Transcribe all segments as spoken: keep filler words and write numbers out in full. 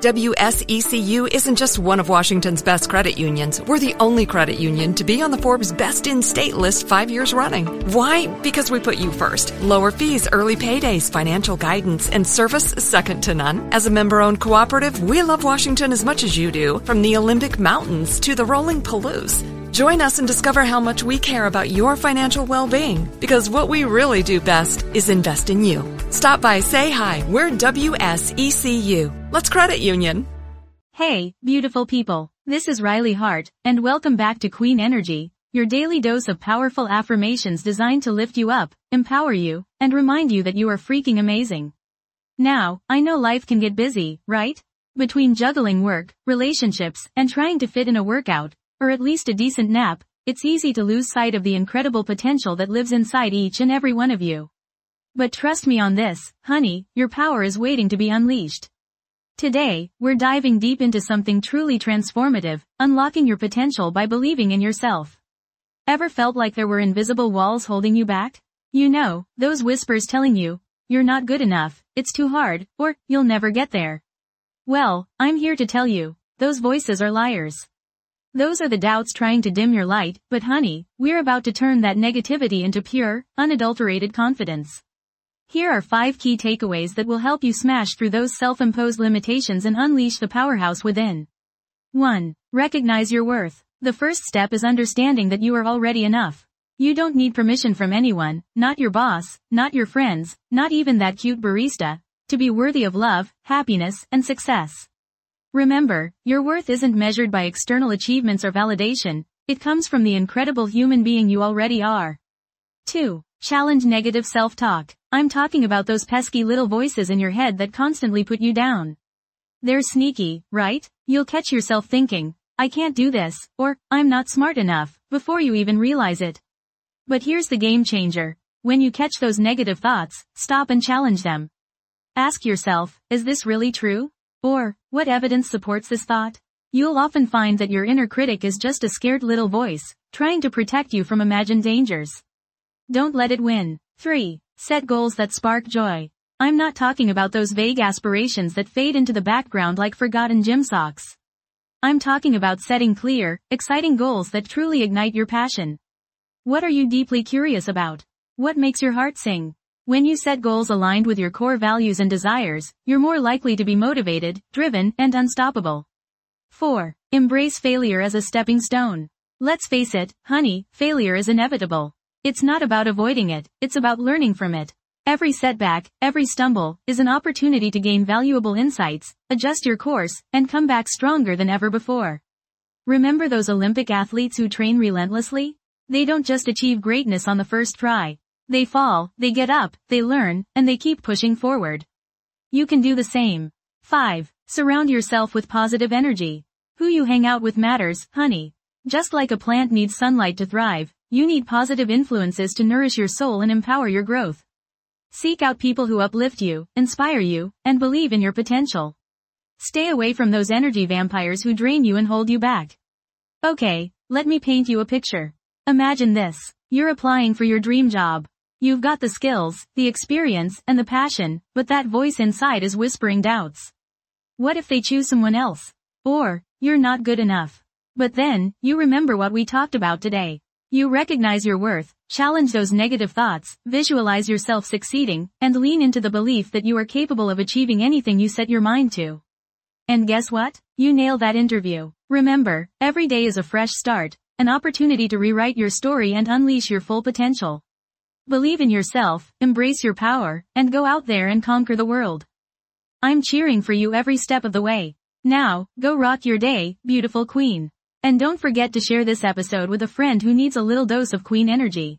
W S E C U isn't just one of Washington's best credit unions. We're the only credit union to be on the Forbes Best in State list five years running. Why? Because we put you first. Lower fees, early paydays, financial guidance, and service second to none. As a member-owned cooperative, we love Washington as much as you do, from the Olympic Mountains to the rolling Palouse. Join us and discover how much we care about your financial well-being, because what we really do best is invest in you. Stop by, say hi. We're W S E C U. Let's credit union. Hey, beautiful people. This is Riley Hart, and welcome back to Queen Energy, your daily dose of powerful affirmations designed to lift you up, empower you, and remind you that you are freaking amazing. Now, I know life can get busy, right? Between juggling work, relationships, and trying to fit in a workout, or at least a decent nap, it's easy to lose sight of the incredible potential that lives inside each and every one of you. But trust me on this, honey, your power is waiting to be unleashed. Today, we're diving deep into something truly transformative, unlocking your potential by believing in yourself. Ever felt like there were invisible walls holding you back? You know, those whispers telling you, you're not good enough, it's too hard, or, you'll never get there. Well, I'm here to tell you, those voices are liars. Those are the doubts trying to dim your light, but honey, we're about to turn that negativity into pure, unadulterated confidence. Here are five key takeaways that will help you smash through those self-imposed limitations and unleash the powerhouse within. one. Recognize your worth. The first step is understanding that you are already enough. You don't need permission from anyone, not your boss, not your friends, not even that cute barista, to be worthy of love, happiness, and success. Remember, your worth isn't measured by external achievements or validation, it comes from the incredible human being you already are. two. Challenge negative self-talk. I'm talking about those pesky little voices in your head that constantly put you down. They're sneaky, right? You'll catch yourself thinking, I can't do this, or, I'm not smart enough, before you even realize it. But here's the game changer. When you catch those negative thoughts, stop and challenge them. Ask yourself, is this really true? Or, what evidence supports this thought? You'll often find that your inner critic is just a scared little voice, trying to protect you from imagined dangers. Don't let it win. three. Set goals that spark joy. I'm not talking about those vague aspirations that fade into the background like forgotten gym socks. I'm talking about setting clear, exciting goals that truly ignite your passion. What are you deeply curious about? What makes your heart sing? When you set goals aligned with your core values and desires, you're more likely to be motivated, driven, and unstoppable. four. Embrace failure as a stepping stone. Let's face it, honey, failure is inevitable. It's not about avoiding it, it's about learning from it. Every setback, every stumble, is an opportunity to gain valuable insights, adjust your course, and come back stronger than ever before. Remember those Olympic athletes who train relentlessly? They don't just achieve greatness on the first try. They fall, they get up, they learn, and they keep pushing forward. You can do the same. five. Surround yourself with positive energy. Who you hang out with matters, honey. Just like a plant needs sunlight to thrive, you need positive influences to nourish your soul and empower your growth. Seek out people who uplift you, inspire you, and believe in your potential. Stay away from those energy vampires who drain you and hold you back. Okay, let me paint you a picture. Imagine this. You're applying for your dream job. You've got the skills, the experience, and the passion, but that voice inside is whispering doubts. What if they choose someone else? Or, you're not good enough. But then, you remember what we talked about today. You recognize your worth, challenge those negative thoughts, visualize yourself succeeding, and lean into the belief that you are capable of achieving anything you set your mind to. And guess what? You nail that interview. Remember, every day is a fresh start, an opportunity to rewrite your story and unleash your full potential. Believe in yourself, embrace your power, and go out there and conquer the world. I'm cheering for you every step of the way. Now, go rock your day, beautiful queen. And don't forget to share this episode with a friend who needs a little dose of queen energy.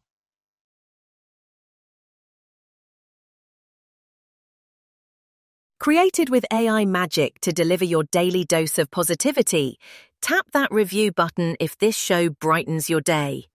Created with A I magic to deliver your daily dose of positivity, tap that review button if this show brightens your day.